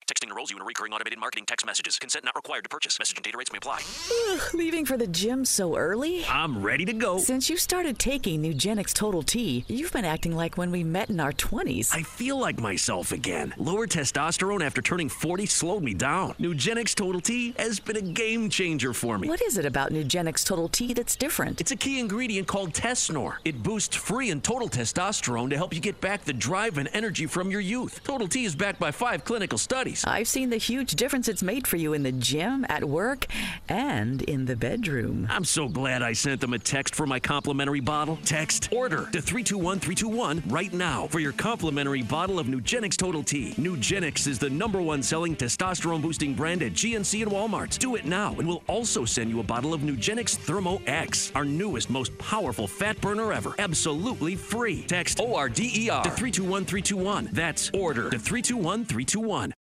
Texting enrolls you in recurring automated marketing text messages. Consent not required to purchase. Message and data rates may apply. Leaving for the gym so early? I'm ready to go. Since you started taking Nugenix Total T, you've been acting like when we met in our 20s. I feel like myself again. Lower testosterone after turning 40 slowed me down. Nugenix Total T has been a game changer for me. What is it about Nugenix Total T that's different? It's a key ingredient called Tesnor. It boosts free and total testosterone to help you get back the drive and energy from your youth. Total T is backed by 5 clinical studies. I've seen the huge difference it's made for you in the gym, at work, and in the bedroom. I'm so glad I sent them a text for my complimentary bottle. Text ORDER to 321321 right now for your complimentary bottle of Nugenix Total T. Nugenix is the #1 selling testosterone boosting brand at GNC and Walmart. Do it now and we'll also send you a bottle of Nugenix Thermo X, our newest, most powerful fat burner ever. Absolutely free. Text ORDER to 321321. That's ORDER to 321321.